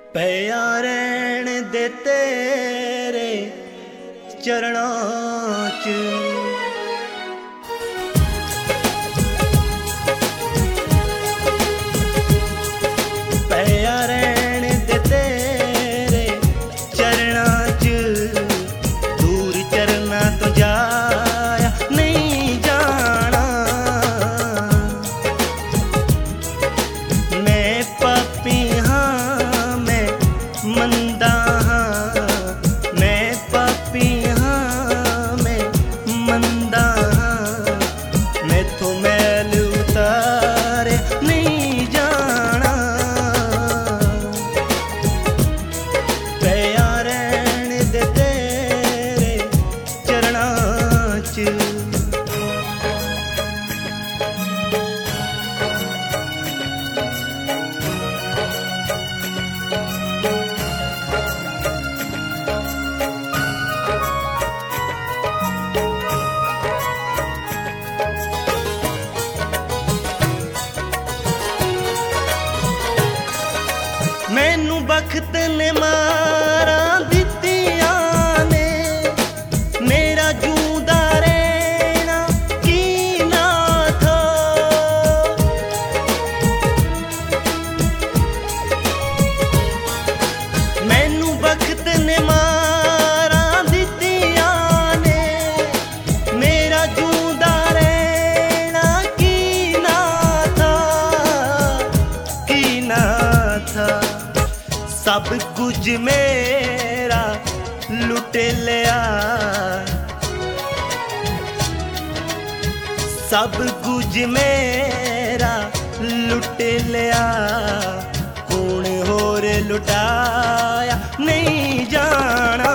ਪਿਆ ਰਹਿਣ ਦੇ ਤੇਰੇ ਚਰਨਾਂ 'ਚ ਪਿਆ ਰਹਿਣ ਦੇ ਤੇਰੇ ਚਰਨਾਂ 'ਚ ਦੂਰ ਚਰਨਾਂ ਤੋਂ ਜਾਇਆ ਨਹੀਂ ਜਾਣਾ ਮੈਂ ਪਾਪੀ ਹਾਂ ਮੈਂ ਮੰਦਾ ਹਾਂ ਮੈਂ ਪਾਪੀ ਹਾਂ ਮੈਂ ਮੰਦਾ ਹਾਂ ਮੈਥੋਂ ਮੈਲ ਉਤਾਰੇ ਨਹੀਂ ਜਾਣਾ ਪਿਆ ਰਹਿਣ ਦੇ ਤੇਰੇ ਚਰਨਾਂ 'ਚ ਮੈਨੂੰ ਬਖਤ ਨੇ ਮਾਰਾਂ ਦਿੱਤੀਆਂ ਨੇ ਮੇਰਾ ਜੂਦਾ ਰਹਿਣਾ ਕੀ ਨਾ ਥਾ ਮੈਨੂੰ ਬਖਤ ਨੇ ਮਾਰਾਂ ਦਿੱਤੀਆਂ ਨੇ ਮੇਰਾ ਜੂਦਾ ਰਹਿਣਾ ਕੀ ਨਾ ਥਾ ਕੀ ਨਾ ਥਾ सब कुछ मेरा लुट लिया सब कुछ मेरा लुट लिया कौन होर लुटाया नहीं जाना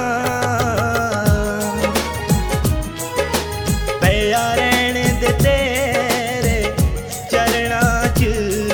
पिया रहने दे तेरे चरना च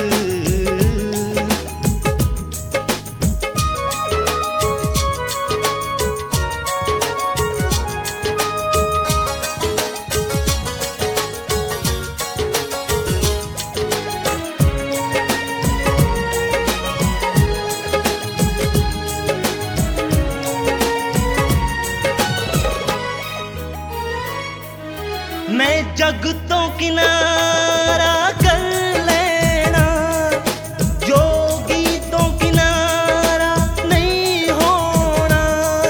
मैं जग तो किनारा कर लेना जोगी तो किनारा नहीं होना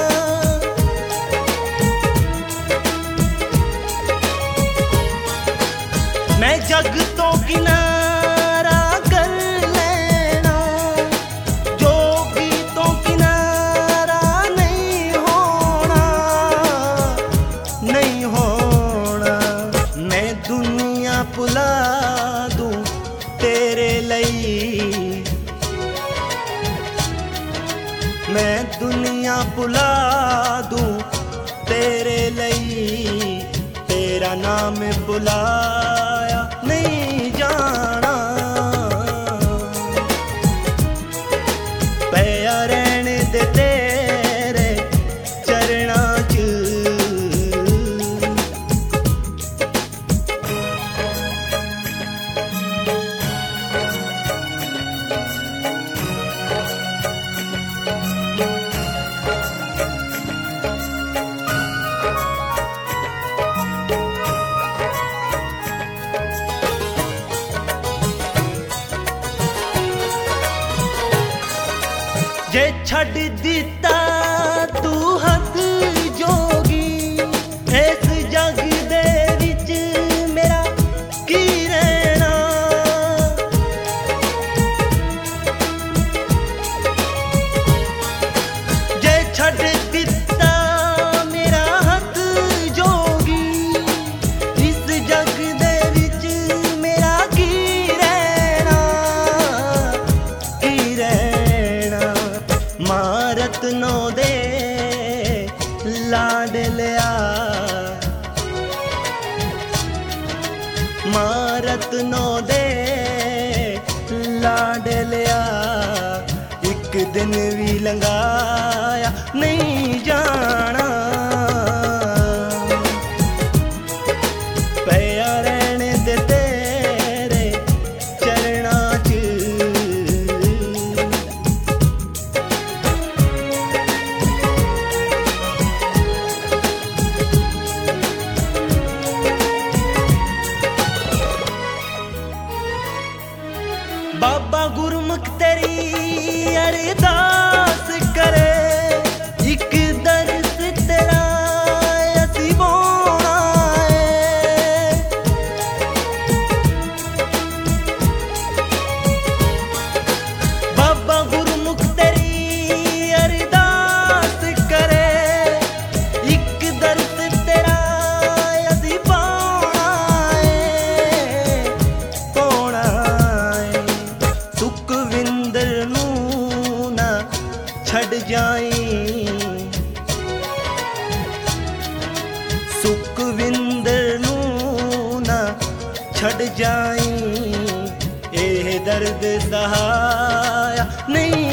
मैं जग तो किनारा कर लेना जोगी तो किनारा नहीं होना नहीं होना मैं दुनिया भुला दूं तेरे ਲਈ मैं दुनिया भुला दूं तेरे ਲਈ तेरा नाम बुलाया नहीं जाना पिया रहने दे तेरे चरना च जे छड़ दिता तू हथ जोगी इस जग दे विच मेरा की रहना जे छड़ दिता मेरा हथ जोगी इस जग दे विच मेरा की रहना की रहना मारत नो दे लाड लिया मारत नो दे लाड लिया एक दिन भी लंघाया नहीं जाना पिया रहने दे तेरे चरना च छड़ जाई। सुखविंदर नू ना छड़ जाई, एह दर्द सहाया नहीं